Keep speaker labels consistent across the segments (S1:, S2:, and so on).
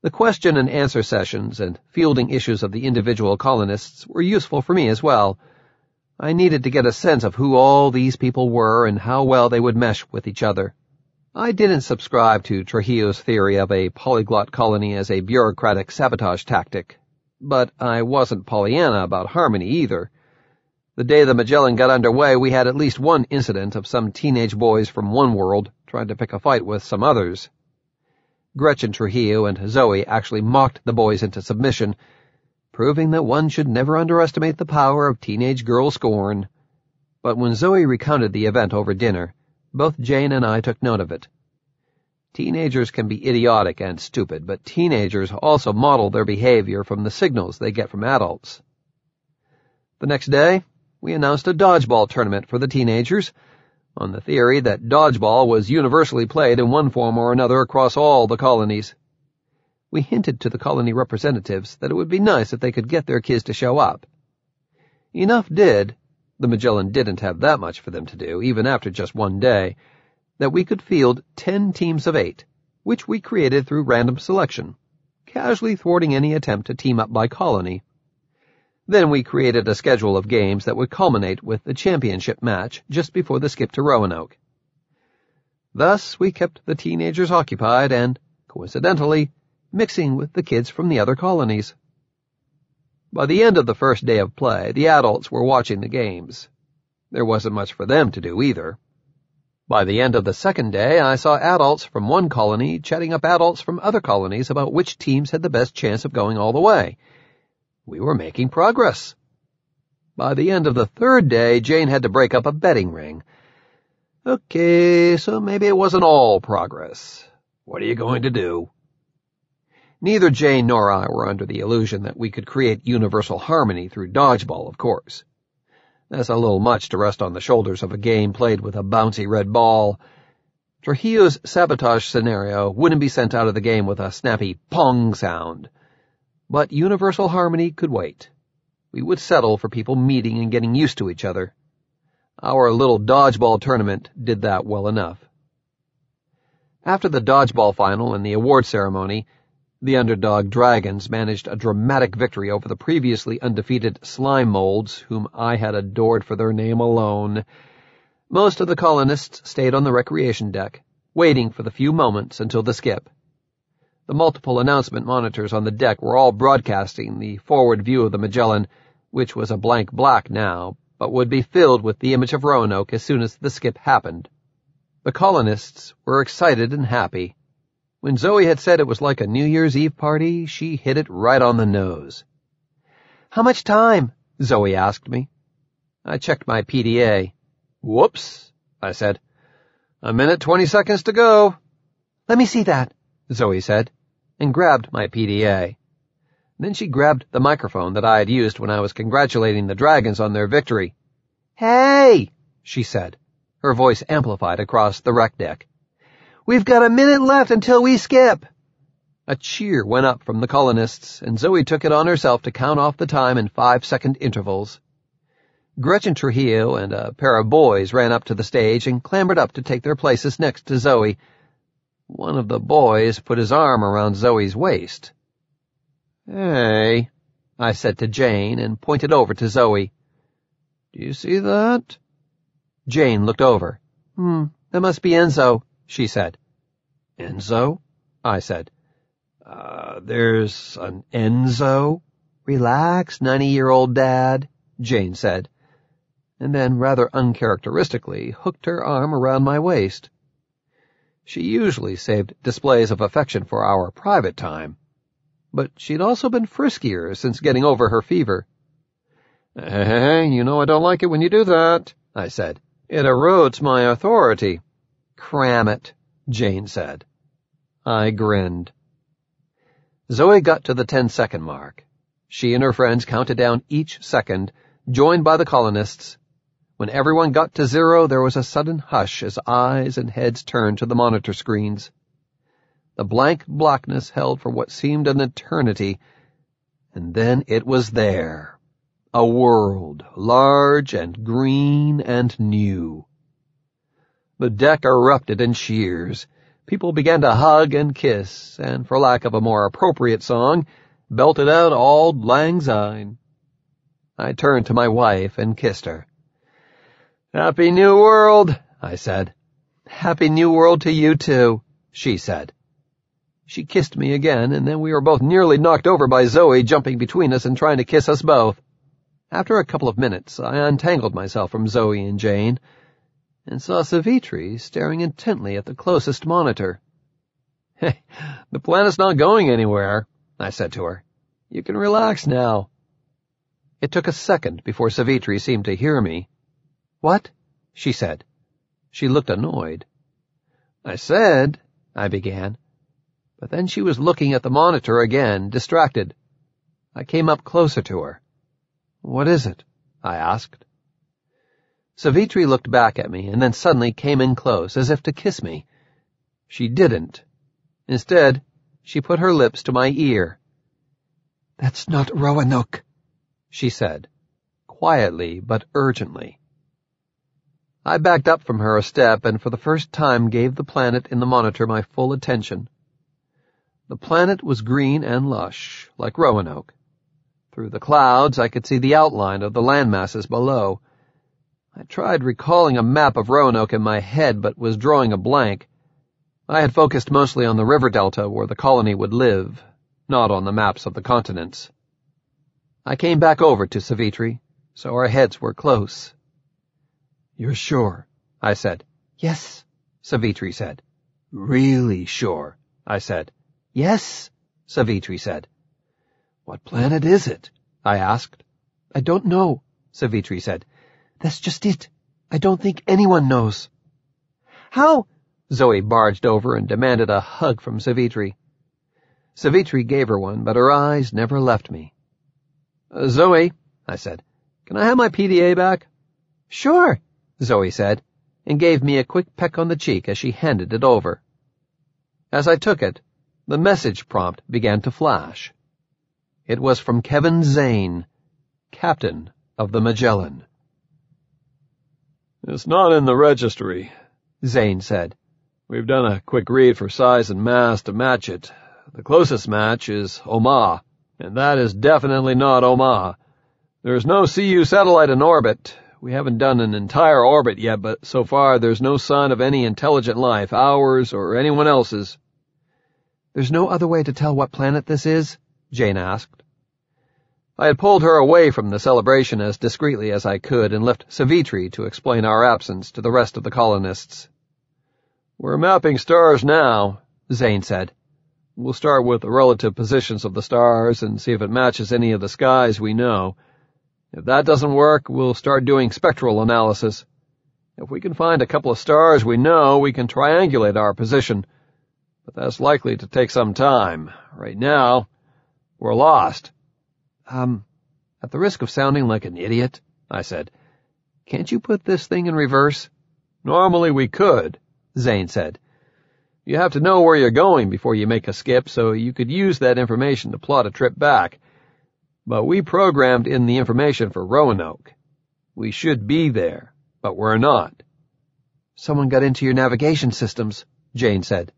S1: The question and answer sessions and fielding issues of the individual colonists were useful for me as well. I needed to get a sense of who all these people were and how well they would mesh with each other. I didn't subscribe to Trujillo's theory of a polyglot colony as a bureaucratic sabotage tactic, but I wasn't Pollyanna about harmony either. The day the Magellan got underway, we had at least one incident of some teenage boys from one world trying to pick a fight with some others. Gretchen Trujillo and Zoe actually mocked the boys into submission, proving that one should never underestimate the power of teenage girl scorn. But when Zoe recounted the event over dinner, both Jane and I took note of it. Teenagers can be idiotic and stupid, but teenagers also model their behavior from the signals they get from adults. The next day, we announced a dodgeball tournament for the teenagers, on the theory that dodgeball was universally played in one form or another across all the colonies. We hinted to the colony representatives that it would be nice if they could get their kids to show up. Enough did, the Magellan didn't have that much for them to do, even after just one day, that we could field 10 teams of 8, which we created through random selection, casually thwarting any attempt to team up by colony. Then we created a schedule of games that would culminate with the championship match just before the skip to Roanoke. Thus, we kept the teenagers occupied and, coincidentally, mixing with the kids from the other colonies. By the end of the first day of play, the adults were watching the games. There wasn't much for them to do either. By the end of the second day, I saw adults from one colony chatting up adults from other colonies about which teams had the best chance of going all the way. We were making progress. By the end of the third day, Jane had to break up a betting ring. Okay, so maybe it wasn't all progress. What are you going to do? Neither Jane nor I were under the illusion that we could create universal harmony through dodgeball, of course. That's a little much to rest on the shoulders of a game played with a bouncy red ball. Trujillo's sabotage scenario wouldn't be sent out of the game with a snappy pong sound. But universal harmony could wait. We would settle for people meeting and getting used to each other. Our little dodgeball tournament did that well enough. After the dodgeball final and the award ceremony, the underdog Dragons managed a dramatic victory over the previously undefeated Slime Molds, whom I had adored for their name alone. Most of the colonists stayed on the recreation deck, waiting for the few moments until the skip. The multiple announcement monitors on the deck were all broadcasting the forward view of the Magellan, which was a blank black now, but would be filled with the image of Roanoke as soon as the skip happened. The colonists were excited and happy. When Zoe had said it was like a New Year's Eve party, she hit it right on the nose. "How much time?" Zoe asked me. I checked my PDA. "Whoops," I said. "A minute 20 seconds to go." "Let me see that," Zoe said, and grabbed my PDA. Then she grabbed the microphone that I had used when I was congratulating the Dragons on their victory. "Hey," she said, her voice amplified across the rec deck. "We've got a minute left until we skip." A cheer went up from the colonists, and Zoe took it on herself to count off the time in 5-second intervals. Gretchen Trujillo and a pair of boys ran up to the stage and clambered up to take their places next to Zoe. One of the boys put his arm around Zoe's waist. "Hey," I said to Jane and pointed over to Zoe. "Do you see that?" Jane looked over. That must be Enzo," she said. "Enzo?" I said. There's an Enzo?" "Relax, 90-year-old Dad," Jane said, and then rather uncharacteristically hooked her arm around my waist. She usually saved displays of affection for our private time, but she'd also been friskier since getting over her fever. "Hey, you know I don't like it when you do that," I said. "It erodes my authority." "Cram it," Jane said. I grinned. Zoe got to the 10-second mark. She and her friends counted down each second, joined by the colonists. When everyone got to 0, there was a sudden hush as eyes and heads turned to the monitor screens. The blank blackness held for what seemed an eternity, and then it was there. A world, large and green and new. The deck erupted in cheers. people began to hug and kiss, and for lack of a more appropriate song, belted out Auld Lang Syne. I turned to my wife and kissed her. "Happy New World," I said. "Happy New World to you too," she said. She kissed me again, and then we were both nearly knocked over by Zoe jumping between us and trying to kiss us both. After a couple of minutes, I untangled myself from Zoe and Jane, and saw Savitri staring intently at the closest monitor. "Hey, the planet's not going anywhere," I said to her. "You can relax now." It took a second before Savitri seemed to hear me. "What?" she said. She looked annoyed. "I said," I began, but then she was looking at the monitor again, distracted. I came up closer to her. "What is it?" I asked. Savitri looked back at me and then suddenly came in close, as if to kiss me. She didn't. Instead, she put her lips to my ear. "That's not Roanoke," she said, quietly but urgently. I backed up from her a step and for the first time gave the planet in the monitor my full attention. The planet was green and lush, like Roanoke. Through the clouds I could see the outline of the landmasses below. I tried recalling a map of Roanoke in my head, but was drawing a blank. I had focused mostly on the river delta where the colony would live, not on the maps of the continents. I came back over to Savitri, so our heads were close. "You're sure?" I said. "Yes," Savitri said. "Really sure?" I said. "Yes," Savitri said. "What planet is it?" I asked. "I don't know," Savitri said. "That's just it. I don't think anyone knows." "How?" Zoe barged over and demanded a hug from Savitri. Savitri gave her one, but her eyes never left me. "Zoe," I said, "can I have my PDA back?" "Sure," Zoe said, and gave me a quick peck on the cheek as she handed it over. As I took it, the message prompt began to flash. It was from Kevin Zane, Captain of the Magellan. "It's not in the registry," Zane said. "We've done a quick read for size and mass to match it. The closest match is Omaha, and that is definitely not Omaha. There's no CU satellite in orbit. We haven't done an entire orbit yet, but so far there's no sign of any intelligent life, ours or anyone else's." "There's no other way to tell what planet this is?" Jane asked. I had pulled her away from the celebration as discreetly as I could and left Savitri to explain our absence to the rest of the colonists. "We're mapping stars now," Zane said. "We'll start with the relative positions of the stars and see if it matches any of the skies we know. If that doesn't work, we'll start doing spectral analysis. If we can find a couple of stars we know, we can triangulate our position. But that's likely to take some time. Right now, we're lost." At the risk of sounding like an idiot, I said, "Can't you put this thing in reverse?" "Normally we could," Zane said. "You have to know where you're going before you make a skip, so you could use that information to plot a trip back. But we programmed in the information for Roanoke. We should be there, but we're not." "Someone got into your navigation systems," Jane said.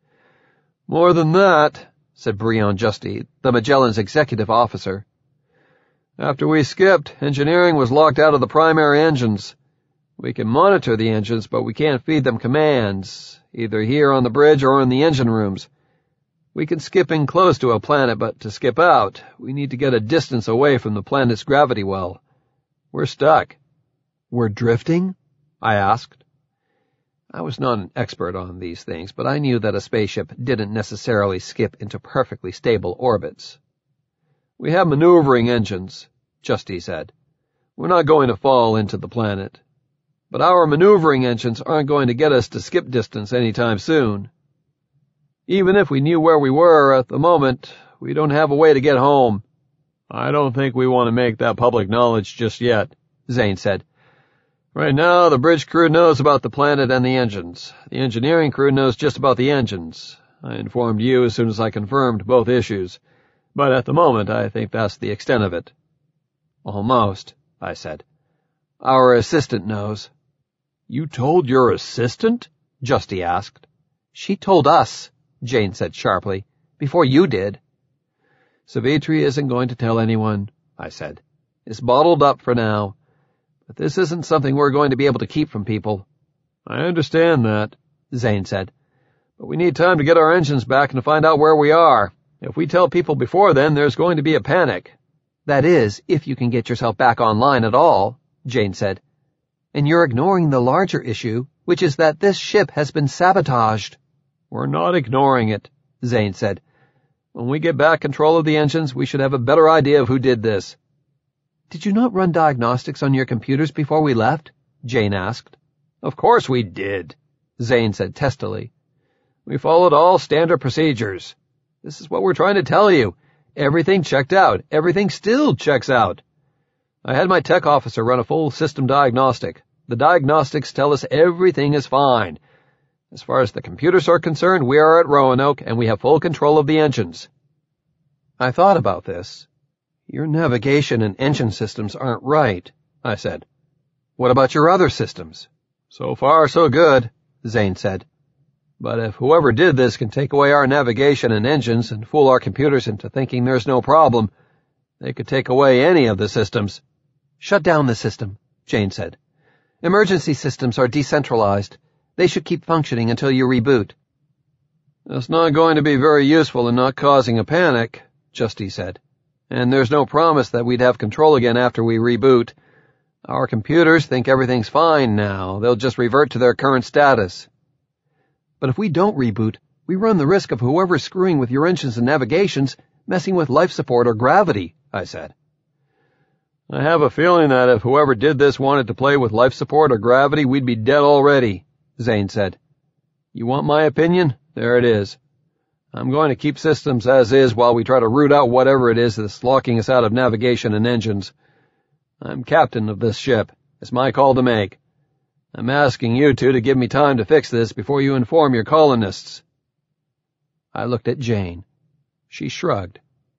S1: "More than that," said Brion Justy, the Magellan's executive officer. "After we skipped, engineering was locked out of the primary engines. We can monitor the engines, but we can't feed them commands, either here on the bridge or in the engine rooms. We can skip in close to a planet, but to skip out, we need to get a distance away from the planet's gravity well. We're stuck." "We're drifting?" I asked. I was not an expert on these things, but I knew that a spaceship didn't necessarily skip into perfectly stable orbits. "We have maneuvering engines," Justy said. "We're not going to fall into the planet. But our maneuvering engines aren't going to get us to skip distance anytime soon. Even if we knew where we were at the moment, we don't have a way to get home." "I don't think we want to make that public knowledge just yet," Zane said. "Right now, the bridge crew knows about the planet and the engines. The engineering crew knows just about the engines. I informed you as soon as I confirmed both issues. But at the moment, I think that's the extent of it." "Almost," I said. "Our assistant knows." "You told your assistant?" Justy asked. She told us, Jane said sharply, before you did. Savitri isn't going to tell anyone, I said. It's bottled up for now. But this isn't something we're going to be able to keep from people. I understand that, Zane said. But we need time to get our engines back and to find out where we are. If we tell people before then, there's going to be a panic. That is, if you can get yourself back online at all, Jane said. And you're ignoring the larger issue, which is that this ship has been sabotaged. We're not ignoring it, Zane said. When we get back control of the engines, we should have a better idea of who did this. Did you not run diagnostics on your computers before we left? Jane asked. Of course we did, Zane said testily. We followed all standard procedures. This is what we're trying to tell you. Everything checked out. Everything still checks out. I had my tech officer run a full system diagnostic. The diagnostics tell us everything is fine. As far as the computers are concerned, we are at Roanoke, and we have full control of the engines. I thought about this. Your navigation and engine systems aren't right, I said. What about your other systems? So far, so good, Zane said. But if whoever did this can take away our navigation and engines and fool our computers into thinking there's no problem, they could take away any of the systems. Shut down the system, Jane said. Emergency systems are decentralized. They should keep functioning until you reboot. That's not going to be very useful in not causing a panic, Justy said. And there's no promise that we'd have control again after we reboot. Our computers think everything's fine now. They'll just revert to their current status. But if we don't reboot, we run the risk of whoever's screwing with your engines and navigations messing with life support or gravity, I said. I have a feeling that if whoever did this wanted to play with life support or gravity, we'd be dead already, Zane said. You want my opinion? There it is. I'm going to keep systems as is while we try to root out whatever it is that's locking us out of navigation and engines. I'm captain of this ship. It's my call to make. I'm asking you two to give me time to fix this before you inform your colonists. I looked at Jane. She shrugged.